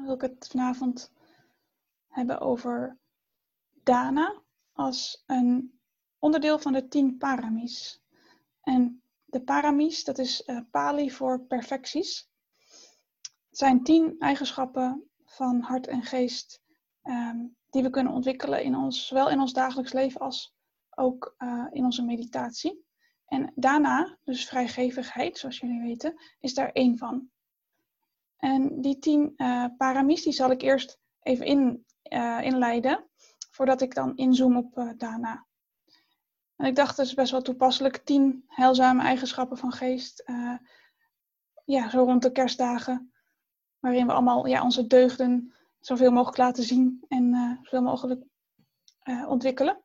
wil ik het vanavond hebben over dana als een onderdeel van de 10 paramis. En de paramis, dat is Pali voor perfecties. Het zijn 10 eigenschappen van hart en geest die we kunnen ontwikkelen zowel in ons dagelijks leven als ook in onze meditatie. En dana, dus vrijgevigheid, zoals jullie weten, is daar 1 van. En die 10 paramis, die zal ik eerst even inleiden, voordat ik dan inzoom op dana. En ik dacht, het is best wel toepasselijk, 10 heilzame eigenschappen van geest, zo rond de kerstdagen, waarin we allemaal onze deugden zoveel mogelijk laten zien en zoveel mogelijk ontwikkelen.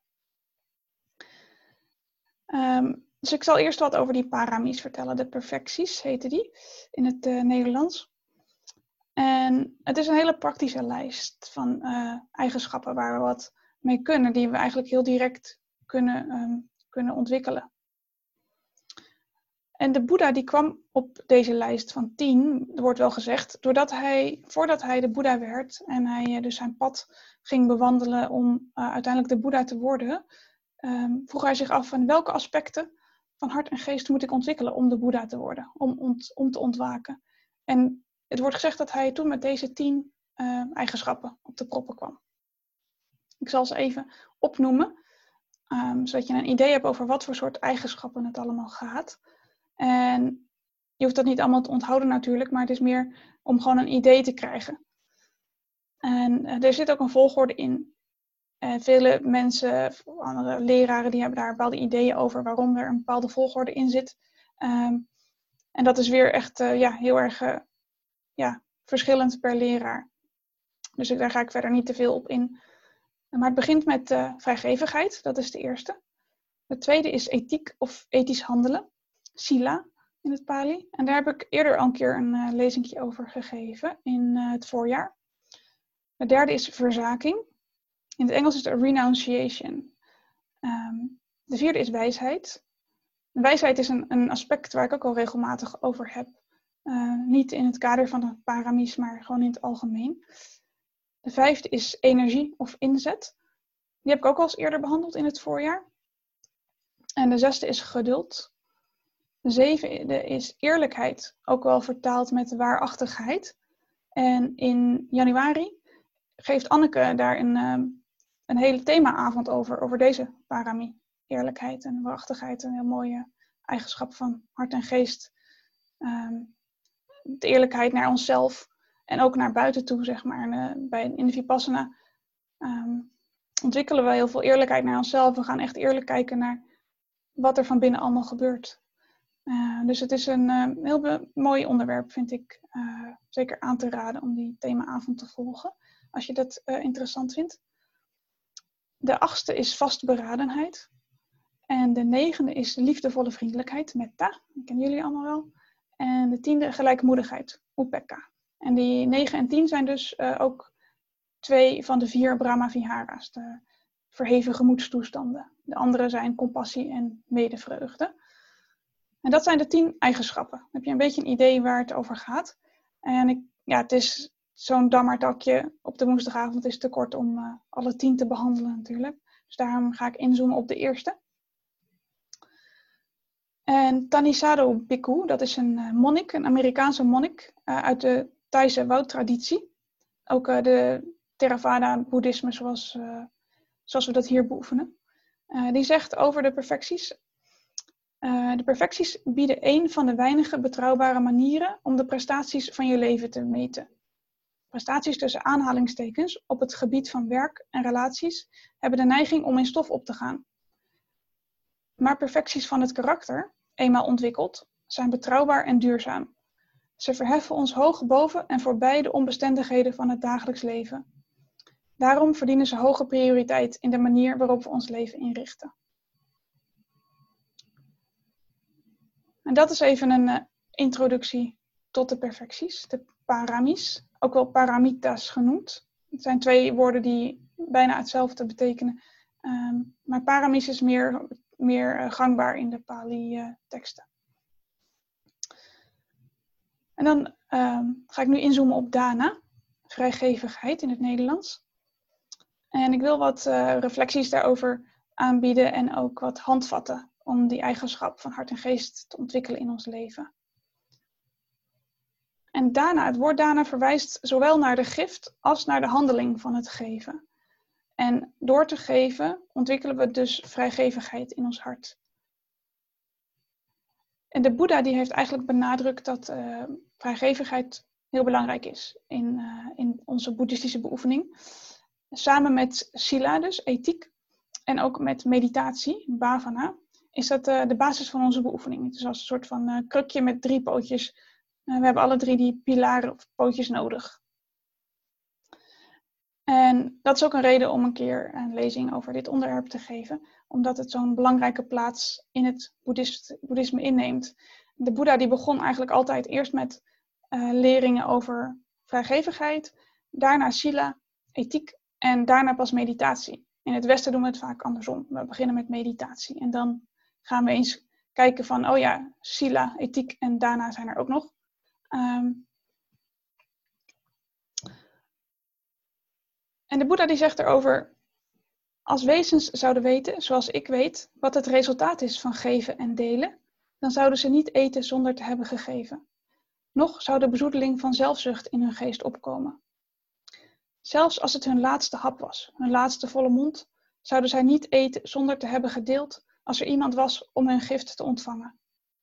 Dus ik zal eerst wat over die paramis vertellen. De perfecties heten die in het Nederlands. En het is een hele praktische lijst van eigenschappen waar we wat mee kunnen, die we eigenlijk heel direct kunnen ontwikkelen. En de Boeddha die kwam op deze lijst van 10, er wordt wel gezegd, voordat hij de Boeddha werd en hij dus zijn pad ging bewandelen om uiteindelijk de Boeddha te worden, vroeg hij zich af van welke aspecten van hart en geest moet ik ontwikkelen om de Boeddha te worden, om te ontwaken. En het wordt gezegd dat hij toen met deze 10 eigenschappen op de proppen kwam. Ik zal ze even opnoemen, zodat je een idee hebt over wat voor soort eigenschappen het allemaal gaat. En je hoeft dat niet allemaal te onthouden natuurlijk, maar het is meer om gewoon een idee te krijgen. En er zit ook een volgorde in. Vele mensen, andere leraren, die hebben daar bepaalde ideeën over waarom er een bepaalde volgorde in zit. En dat is weer echt heel erg verschillend per leraar. Dus daar ga ik verder niet te veel op in. Maar het begint met vrijgevigheid, dat is de eerste. De tweede is ethiek of ethisch handelen, sila in het Pali. En daar heb ik eerder al een keer een lezingje over gegeven in het voorjaar. De derde is verzaking. In het Engels is het renunciation. De vierde is wijsheid. Wijsheid is een aspect waar ik ook al regelmatig over heb. Niet in het kader van de paramis, maar gewoon in het algemeen. De vijfde is energie of inzet. Die heb ik ook al eens eerder behandeld in het voorjaar. En de zesde is geduld. De zevende is eerlijkheid, ook wel vertaald met waarachtigheid. En in januari geeft Anneke daar een hele themaavond over deze parami. Eerlijkheid en waarachtigheid, een heel mooie eigenschap van hart en geest. De eerlijkheid naar onszelf en ook naar buiten toe, zeg maar. In de Vipassana ontwikkelen we heel veel eerlijkheid naar onszelf. We gaan echt eerlijk kijken naar wat er van binnen allemaal gebeurt. Dus het is een heel mooi onderwerp, vind ik. Zeker aan te raden om die themaavond te volgen, als je dat interessant vindt. De 8e is vastberadenheid. En de 9e is liefdevolle vriendelijkheid, metta. Dat kennen jullie allemaal wel. En de 10e gelijkmoedigheid, upekkha. En die 9 en 10 zijn dus ook 2 van de 4 Brahma-vihara's, de verheven gemoedstoestanden. De andere zijn compassie en medevreugde. En dat zijn de 10 eigenschappen. Dan heb je een beetje een idee waar het over gaat. En het is zo'n dammertakje op de woensdagavond is te kort om alle 10 te behandelen natuurlijk. Dus daarom ga ik inzoomen op de eerste. En Thanissaro Bhikkhu, dat is een monnik, een Amerikaanse monnik uit de Thaise woudtraditie. Ook de Theravada-boeddhisme zoals we dat hier beoefenen. Die zegt over de perfecties. De perfecties bieden een van de weinige betrouwbare manieren om de prestaties van je leven te meten. Prestaties tussen aanhalingstekens op het gebied van werk en relaties hebben de neiging om in stof op te gaan. Maar perfecties van het karakter, eenmaal ontwikkeld, zijn betrouwbaar en duurzaam. Ze verheffen ons hoog boven en voorbij de onbestendigheden van het dagelijks leven. Daarom verdienen ze hoge prioriteit in de manier waarop we ons leven inrichten. En dat is even een introductie tot de perfecties, de paramis, ook wel paramitas genoemd. Het zijn 2 woorden die bijna hetzelfde betekenen. Maar paramis is meer gangbaar in de Pali-teksten. En dan ga ik nu inzoomen op dana, vrijgevigheid in het Nederlands. En ik wil wat reflecties daarover aanbieden en ook wat handvatten om die eigenschap van hart en geest te ontwikkelen in ons leven. En dana, het woord dana verwijst zowel naar de gift als naar de handeling van het geven. En door te geven ontwikkelen we dus vrijgevigheid in ons hart. En de Boeddha die heeft eigenlijk benadrukt dat vrijgevigheid heel belangrijk is in onze boeddhistische beoefening. Samen met sila, dus ethiek, en ook met meditatie, bhavana, is dat de basis van onze beoefening. Het is als een soort van krukje met 3 pootjes. We hebben alle 3 die pilaren of pootjes nodig. En dat is ook een reden om een keer een lezing over dit onderwerp te geven, omdat het zo'n belangrijke plaats in het boeddhisme inneemt. De Boeddha die begon eigenlijk altijd eerst met leringen over vrijgevigheid, daarna sila, ethiek en daarna pas meditatie. In het Westen doen we het vaak andersom. We beginnen met meditatie en dan gaan we eens kijken van, oh ja, sila, ethiek en daarna zijn er ook nog. En de Boeddha die zegt erover, als wezens zouden weten, zoals ik weet, wat het resultaat is van geven en delen, dan zouden ze niet eten zonder te hebben gegeven. Noch zou de bezoedeling van zelfzucht in hun geest opkomen. Zelfs als het hun laatste hap was, hun laatste volle mond, zouden zij niet eten zonder te hebben gedeeld als er iemand was om hun gift te ontvangen.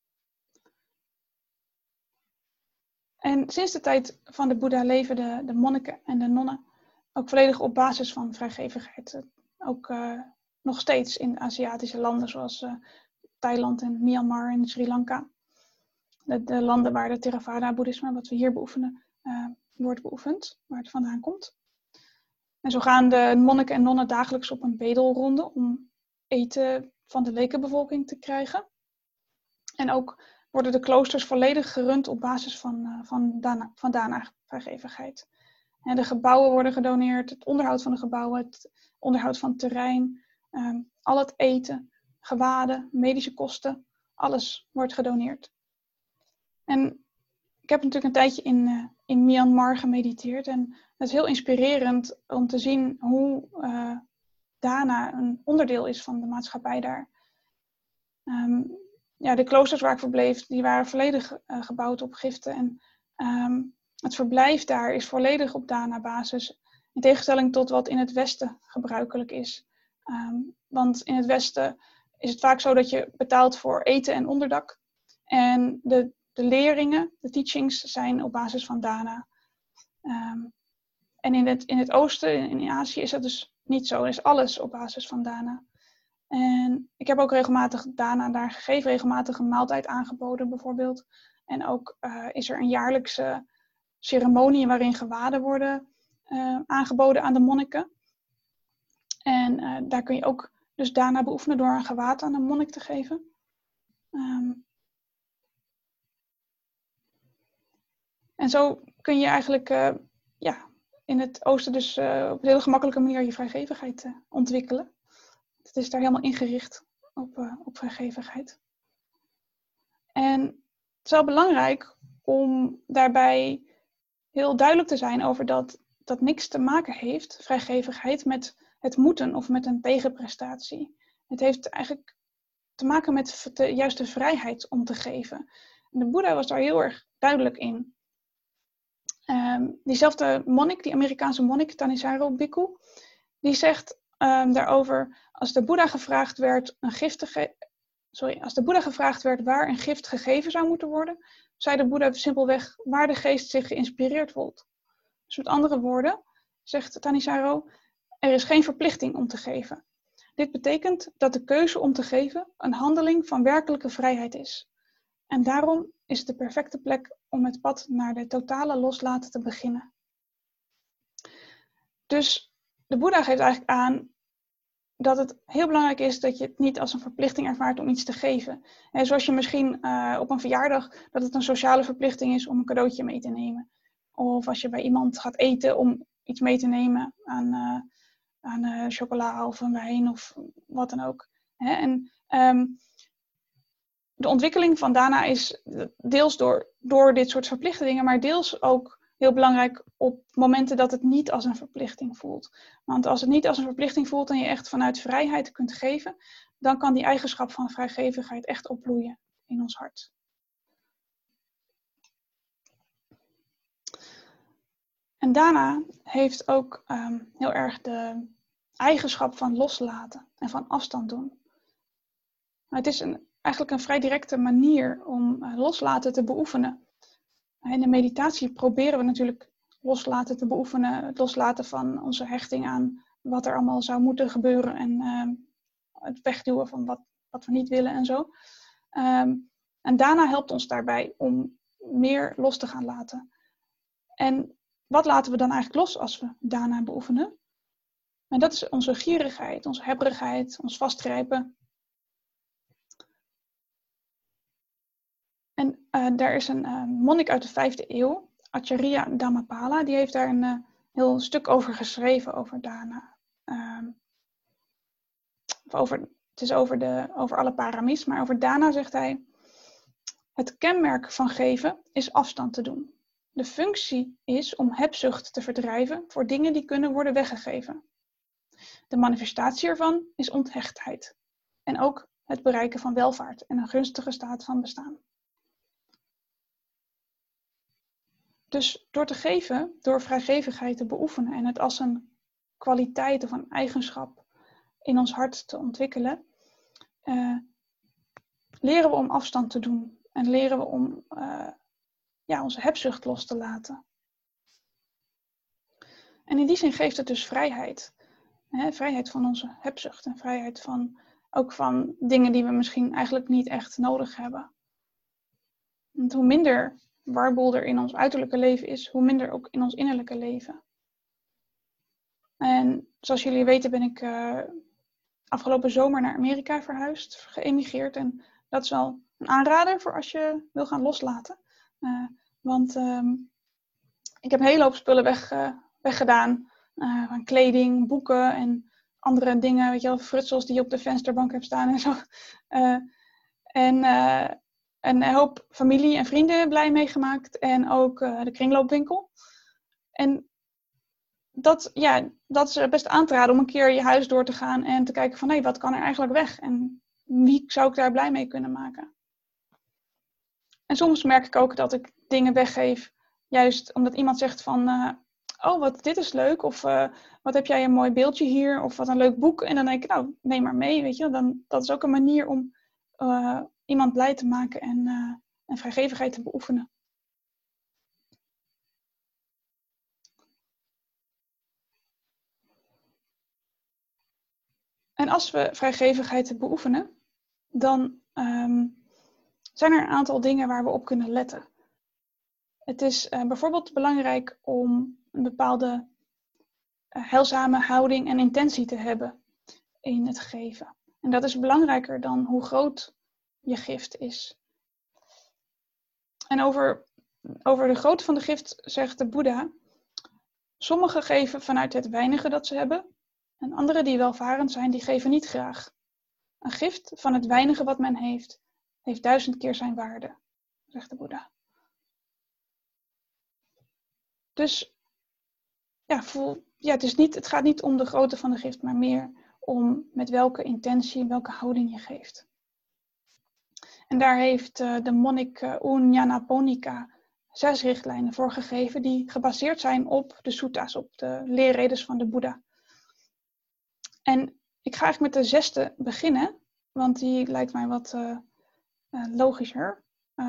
En sinds de tijd van de Boeddha leven de monniken en de nonnen ook volledig op basis van vrijgevigheid. Ook nog steeds in Aziatische landen zoals Thailand en Myanmar en Sri Lanka. De landen waar de Theravada-boeddhisme, wat we hier beoefenen, wordt beoefend, waar het vandaan komt. En zo gaan de monniken en nonnen dagelijks op een bedelronde om eten van de lekenbevolking te krijgen. En ook worden de kloosters volledig gerund op basis van dana, vrijgevigheid. En de gebouwen worden gedoneerd, het onderhoud van de gebouwen, het onderhoud van het terrein, al het eten, gewaden, medische kosten, alles wordt gedoneerd. En ik heb natuurlijk een tijdje in Myanmar gemediteerd en het is heel inspirerend om te zien hoe dana een onderdeel is van de maatschappij daar. De kloosters waar ik verbleef, die waren volledig gebouwd op giften en het verblijf daar is volledig op dana-basis, in tegenstelling tot wat in het Westen gebruikelijk is. Want in het Westen is het vaak zo dat je betaalt voor eten en onderdak. En de leringen, de teachings, zijn op basis van dana. En in het Oosten, in Azië, is dat dus niet zo. Er is alles op basis van dana. En ik heb ook regelmatig dana daar gegeven, regelmatig een maaltijd aangeboden bijvoorbeeld. En ook is er een jaarlijkse ceremonie waarin gewaden worden aangeboden aan de monniken. En daar kun je ook dus dana beoefenen door een gewaad aan een monnik te geven. En zo kun je eigenlijk in het oosten dus op een hele gemakkelijke manier je vrijgevigheid ontwikkelen. Het is daar helemaal ingericht op vrijgevigheid. En het is wel belangrijk om daarbij heel duidelijk te zijn over dat niks te maken heeft, vrijgevigheid, met het moeten of met een tegenprestatie. Het heeft eigenlijk te maken met de juiste vrijheid om te geven. En de Boeddha was daar heel erg duidelijk in. Diezelfde monnik, die Amerikaanse monnik, Thanissaro Bhikkhu, die zegt daarover, als de Boeddha gevraagd werd waar een gift gegeven zou moeten worden, zei de Boeddha simpelweg waar de geest zich geïnspireerd voelt. Dus met andere woorden, zegt Thanissaro, er is geen verplichting om te geven. Dit betekent dat de keuze om te geven een handeling van werkelijke vrijheid is. En daarom is het de perfecte plek om het pad naar de totale loslaten te beginnen. Dus de Boeddha geeft eigenlijk aan dat het heel belangrijk is dat je het niet als een verplichting ervaart om iets te geven. En zoals je misschien op een verjaardag, dat het een sociale verplichting is om een cadeautje mee te nemen. Of als je bij iemand gaat eten om iets mee te nemen aan chocola of een wijn of wat dan ook. En de ontwikkeling van dana is deels door dit soort verplichte dingen, maar deels ook heel belangrijk op momenten dat het niet als een verplichting voelt. Want als het niet als een verplichting voelt en je echt vanuit vrijheid kunt geven, dan kan die eigenschap van vrijgevigheid echt opbloeien in ons hart. En Dana heeft ook heel erg de eigenschap van loslaten en van afstand doen. Maar het is eigenlijk een vrij directe manier om loslaten te beoefenen. In de meditatie proberen we natuurlijk loslaten te beoefenen. Het loslaten van onze hechting aan wat er allemaal zou moeten gebeuren. En het wegduwen van wat we niet willen en zo. En Dana helpt ons daarbij om meer los te gaan laten. En wat laten we dan eigenlijk los als we Dana beoefenen? En dat is onze gierigheid, onze hebberigheid, ons vastgrijpen. En daar is een monnik uit de 5e eeuw, Acharya Dhammapala, die heeft daar een heel stuk over geschreven, over Dana. Het is over alle paramis, maar over Dana zegt hij: het kenmerk van geven is afstand te doen. De functie is om hebzucht te verdrijven voor dingen die kunnen worden weggegeven. De manifestatie ervan is onthechtheid. En ook het bereiken van welvaart en een gunstige staat van bestaan. Dus door te geven, door vrijgevigheid te beoefenen en het als een kwaliteit of een eigenschap in ons hart te ontwikkelen, leren we om afstand te doen en leren we om onze hebzucht los te laten. En in die zin geeft het dus vrijheid. Vrijheid van onze hebzucht en vrijheid ook van dingen die we misschien eigenlijk niet echt nodig hebben. Want hoe minder warboel er in ons uiterlijke leven is, hoe minder ook in ons innerlijke leven. En zoals jullie weten ben ik afgelopen zomer naar Amerika verhuisd, geëmigreerd. En dat is wel een aanrader voor als je wil gaan loslaten. Want ik heb een hele hoop spullen weggedaan. Van kleding, boeken en andere dingen, weet je wel, frutsels die je op de vensterbank hebt staan en zo. En een hoop familie en vrienden blij meegemaakt. En ook de kringloopwinkel. En dat is best aan te raden om een keer je huis door te gaan en te kijken van wat kan er eigenlijk weg? En wie zou ik daar blij mee kunnen maken? En soms merk ik ook dat ik dingen weggeef, juist omdat iemand zegt van dit is leuk. Of wat heb jij een mooi beeldje hier? Of wat een leuk boek. En dan denk ik, neem maar mee, weet je. Dat is ook een manier om iemand blij te maken en vrijgevigheid te beoefenen. En als we vrijgevigheid beoefenen, dan zijn er een aantal dingen waar we op kunnen letten. Het is bijvoorbeeld belangrijk om een bepaalde heilzame houding en intentie te hebben in het geven. En dat is belangrijker dan hoe groot je gift is. En over de grootte van de gift zegt de Boeddha: sommigen geven vanuit het weinige dat ze hebben, en anderen die welvarend zijn, die geven niet graag. Een gift van het weinige wat men heeft 1000 keer zijn waarde, zegt de Boeddha. Dus het gaat niet om de grootte van de gift, maar meer om met welke intentie en welke houding je geeft. En daar heeft de monnik Unyanaponika 6 richtlijnen voor gegeven die gebaseerd zijn op de suttas, op de leerredes van de Boeddha. En ik ga eigenlijk met de 6e beginnen, want die lijkt mij wat logischer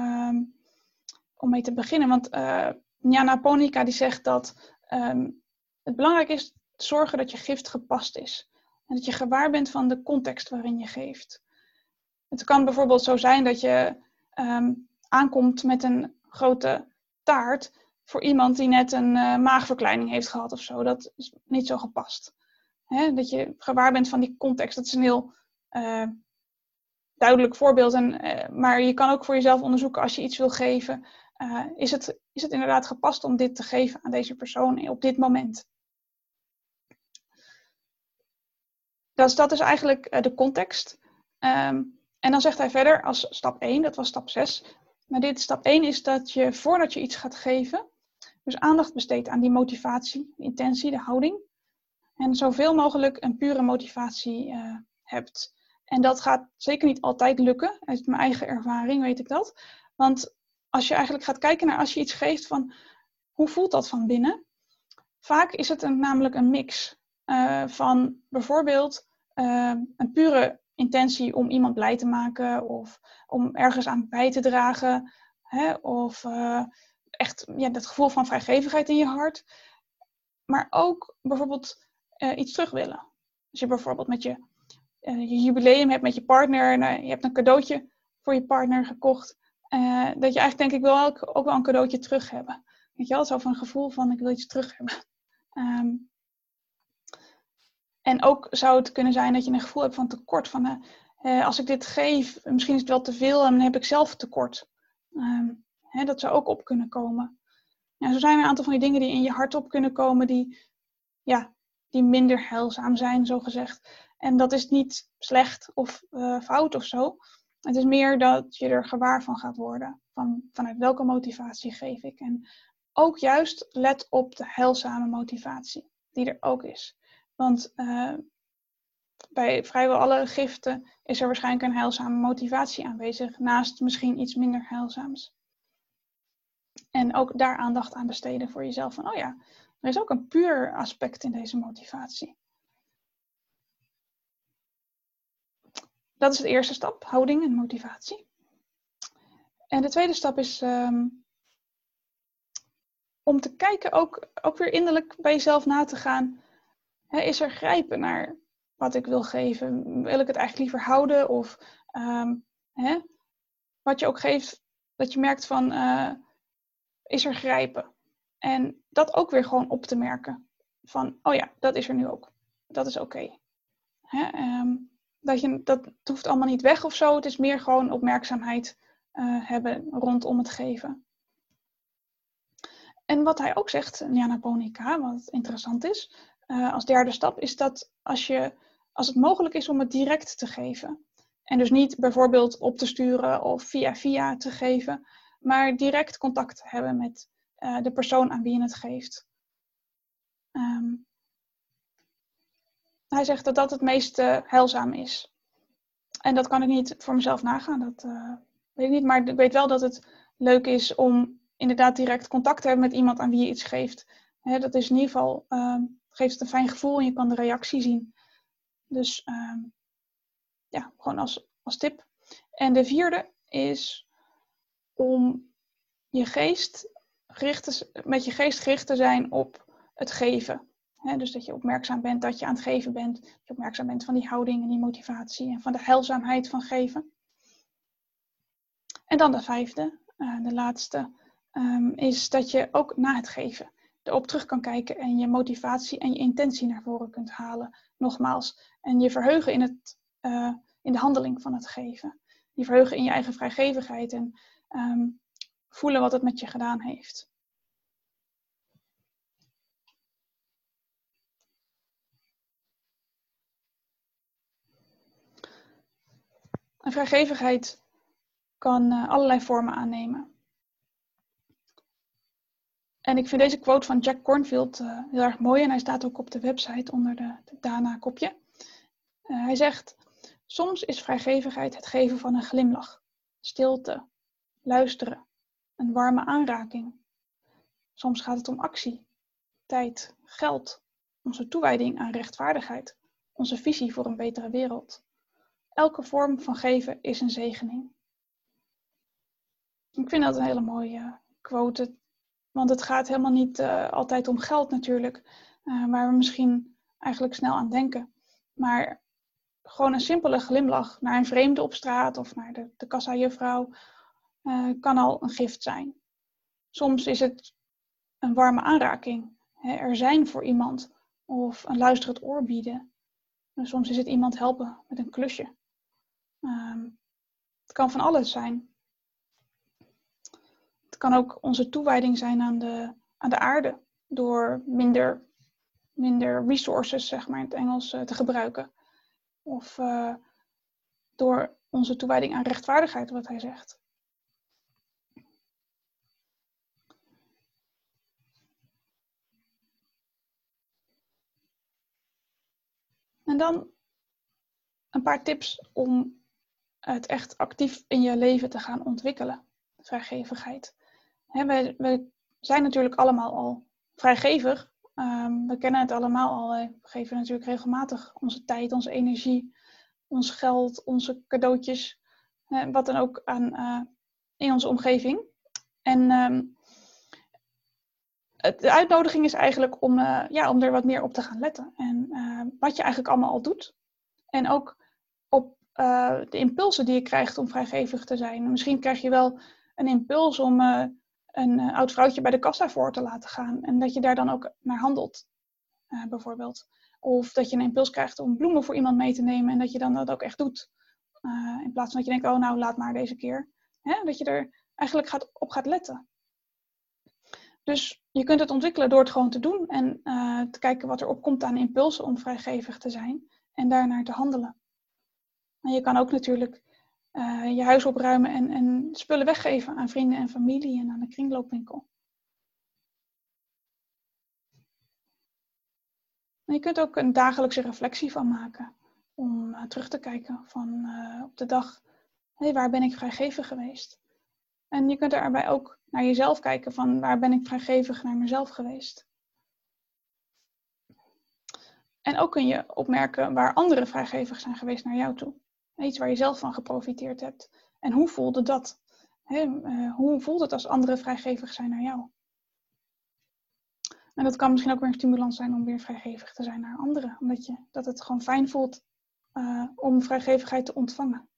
om mee te beginnen. Want Nyanaponika die zegt dat het belangrijk is te zorgen dat je gift gepast is. En dat je gewaar bent van de context waarin je geeft. Het kan bijvoorbeeld zo zijn dat je aankomt met een grote taart voor iemand die net een maagverkleining heeft gehad of zo. Dat is niet zo gepast. Dat je gewaar bent van die context. Dat is een heel duidelijk voorbeeld. Maar je kan ook voor jezelf onderzoeken als je iets wil geven. Is het inderdaad gepast om dit te geven aan deze persoon op dit moment? Dat is eigenlijk de context. En dan zegt hij verder als stap 1, dat was stap 6. Maar stap 1 is dat je voordat je iets gaat geven, Dus aandacht besteedt aan die motivatie, de intentie, de houding. En zoveel mogelijk een pure motivatie hebt. En dat gaat zeker niet altijd lukken. Uit mijn eigen ervaring weet ik dat. Want als je eigenlijk gaat kijken naar als je iets geeft van hoe voelt dat van binnen? Vaak is het namelijk een mix van bijvoorbeeld een pure intentie om iemand blij te maken of om ergens aan bij te dragen. Hè, of echt dat gevoel van vrijgevigheid in je hart. Maar ook bijvoorbeeld iets terug willen. Als je bijvoorbeeld met je jubileum hebt met je partner en je hebt een cadeautje voor je partner gekocht. Dat je eigenlijk denk ik wil ook wel een cadeautje terug hebben. Weet je wel, zo van een gevoel van ik wil iets terug hebben. En ook zou het kunnen zijn dat je een gevoel hebt van tekort. Van als ik dit geef, misschien is het wel te veel en dan heb ik zelf tekort. Dat zou ook op kunnen komen. Ja, zo zijn er een aantal van die dingen die in je hart op kunnen komen die minder heilzaam zijn, zo gezegd. En dat is niet slecht of fout of zo. Het is meer dat je er gewaar van gaat worden. Vanuit welke motivatie geef ik. En ook juist let op de heilzame motivatie die er ook is. Want bij vrijwel alle giften is er waarschijnlijk een heilzame motivatie aanwezig. Naast misschien iets minder heilzaams. En ook daar aandacht aan besteden voor jezelf. Van er is ook een puur aspect in deze motivatie. Dat is de eerste stap, houding en motivatie. En de tweede stap is om te kijken, ook weer innerlijk bij jezelf na te gaan. Is er grijpen naar wat ik wil geven? Wil ik het eigenlijk liever houden? Of wat je ook geeft, dat je merkt van, is er grijpen? En dat ook weer gewoon op te merken. Van, dat is er nu ook. Dat is oké. Dat hoeft allemaal niet weg of zo. Het is meer gewoon opmerkzaamheid hebben rondom het geven. En wat hij ook zegt, Nyanaponika, wat interessant is, als derde stap, is dat als het mogelijk is om het direct te geven. En dus niet bijvoorbeeld op te sturen of via te geven, maar direct contact te hebben met de persoon aan wie je het geeft. Hij zegt dat dat het meest heilzaam is. En dat kan ik niet voor mezelf nagaan, dat weet ik niet. Maar ik weet wel dat het leuk is om inderdaad direct contact te hebben met iemand aan wie je iets geeft. Dat is in ieder geval, geeft het een fijn gevoel en je kan de reactie zien. Dus gewoon als tip. En de vierde is om met je geest gericht te zijn op het geven. Dus dat je opmerkzaam bent dat je aan het geven bent. Dat je opmerkzaam bent van die houding en die motivatie en van de heilzaamheid van geven. En dan de vijfde, de laatste, is dat je ook na het geven erop terug kan kijken en je motivatie en je intentie naar voren kunt halen. Nogmaals. En je verheugen in de handeling van het geven. Je verheugen in je eigen vrijgevigheid en voelen wat het met je gedaan heeft. En vrijgevigheid kan allerlei vormen aannemen. En ik vind deze quote van Jack Kornfield heel erg mooi. En hij staat ook op de website onder de Dana-kopje. Hij zegt, soms is vrijgevigheid het geven van een glimlach, stilte, luisteren, een warme aanraking. Soms gaat het om actie, tijd, geld, onze toewijding aan rechtvaardigheid, onze visie voor een betere wereld. Elke vorm van geven is een zegening. Ik vind dat een hele mooie quote. Want het gaat helemaal niet altijd om geld natuurlijk. Waar we misschien eigenlijk snel aan denken. Maar gewoon een simpele glimlach naar een vreemde op straat of naar de kassajuffrouw kan al een gift zijn. Soms is het een warme aanraking. Er zijn voor iemand. Of een luisterend oor bieden. Soms is het iemand helpen met een klusje. Het kan van alles zijn. Het kan ook onze toewijding zijn aan de aarde. Door minder resources, zeg maar in het Engels, te gebruiken. Of door onze toewijding aan rechtvaardigheid, wat hij zegt. dan een paar tips om het echt actief in je leven te gaan ontwikkelen. Vrijgevigheid. We zijn natuurlijk allemaal al vrijgevig. We kennen het allemaal al. We geven natuurlijk regelmatig onze tijd, onze energie, ons geld, onze cadeautjes. Wat dan ook in onze omgeving. En de uitnodiging is eigenlijk om er wat meer op te gaan letten. En wat je eigenlijk allemaal al doet. En ook op de impulsen die je krijgt om vrijgevig te zijn. Misschien krijg je wel een impuls om een oud vrouwtje bij de kassa voor te laten gaan. En dat je daar dan ook naar handelt, bijvoorbeeld. Of dat je een impuls krijgt om bloemen voor iemand mee te nemen. En dat je dan dat ook echt doet. In plaats van dat je denkt, oh nou, laat maar deze keer. Dat je er eigenlijk op gaat letten. Dus je kunt het ontwikkelen door het gewoon te doen. En te kijken wat er opkomt aan impulsen om vrijgevig te zijn. En daarnaar te handelen. En je kan ook natuurlijk je huis opruimen en spullen weggeven aan vrienden en familie en aan de kringloopwinkel. En je kunt ook een dagelijkse reflectie van maken. Om terug te kijken van op de dag, waar ben ik vrijgevig geweest? En je kunt daarbij ook naar jezelf kijken van waar ben ik vrijgevig naar mezelf geweest? En ook kun je opmerken waar anderen vrijgevig zijn geweest naar jou toe. Iets waar je zelf van geprofiteerd hebt. En hoe voelde dat? Hoe voelt het als anderen vrijgevig zijn naar jou? En dat kan misschien ook weer een stimulans zijn om weer vrijgevig te zijn naar anderen. Omdat dat het gewoon fijn voelt om vrijgevigheid te ontvangen.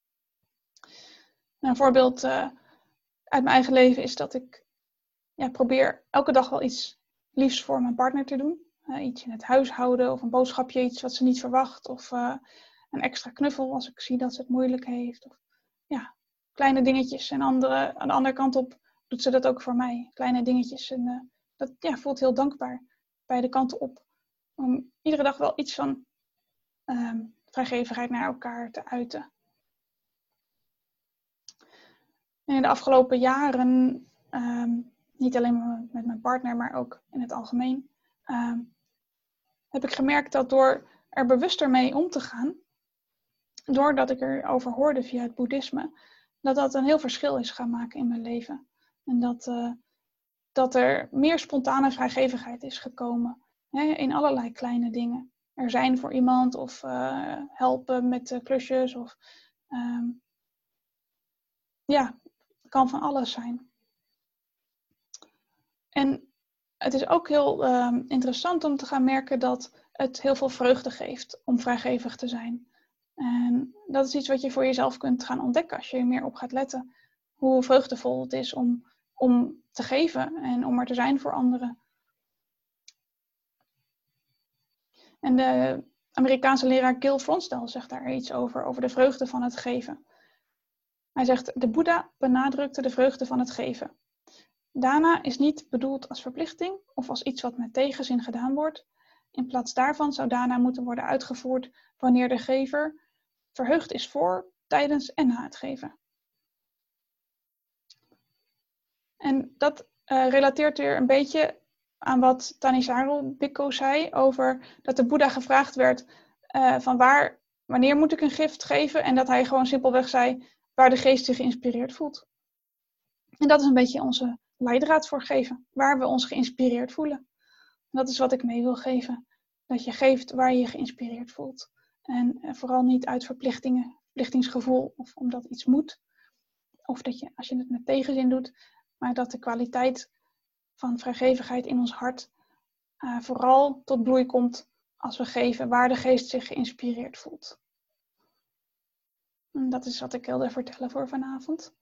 Een voorbeeld uit mijn eigen leven is dat ik probeer elke dag wel iets liefs voor mijn partner te doen. Iets in het huishouden of een boodschapje, iets wat ze niet verwacht. Of een extra knuffel als ik zie dat ze het moeilijk heeft. Of kleine dingetjes. En aan de andere kant op doet ze dat ook voor mij. Kleine dingetjes. En dat voelt heel dankbaar. Beide kanten op. Om iedere dag wel iets van vrijgevigheid naar elkaar te uiten. En in de afgelopen jaren, niet alleen met mijn partner, maar ook in het algemeen, heb ik gemerkt dat door er bewuster mee om te gaan, doordat ik erover hoorde via het boeddhisme, dat een heel verschil is gaan maken in mijn leven. En dat er meer spontane vrijgevigheid is gekomen. In allerlei kleine dingen. Er zijn voor iemand of helpen met klusjes. Of het kan van alles zijn. En het is ook heel interessant om te gaan merken dat het heel veel vreugde geeft om vrijgevig te zijn. En dat is iets wat je voor jezelf kunt gaan ontdekken als je er meer op gaat letten. Hoe vreugdevol het is om te geven en om er te zijn voor anderen. En de Amerikaanse leraar Gil Fronsdal zegt daar iets over de vreugde van het geven. Hij zegt, de Boeddha benadrukte de vreugde van het geven. Dana is niet bedoeld als verplichting of als iets wat met tegenzin gedaan wordt. In plaats daarvan zou dana moeten worden uitgevoerd wanneer de gever verheugd is voor, tijdens en na het geven. En dat relateert weer een beetje aan wat Thanissaro Bhikkhu zei over dat de Boeddha gevraagd werd van wanneer moet ik een gift geven? En dat hij gewoon simpelweg zei waar de geest zich geïnspireerd voelt. En dat is een beetje onze leidraad voor geven, waar we ons geïnspireerd voelen. Dat is wat ik mee wil geven. Dat je geeft waar je je geïnspireerd voelt. En vooral niet uit verplichtingsgevoel of omdat iets moet. Of dat je, als je het met tegenzin doet, maar dat de kwaliteit van vrijgevigheid in ons hart vooral tot bloei komt als we geven waar de geest zich geïnspireerd voelt. En dat is wat ik wilde vertellen voor vanavond.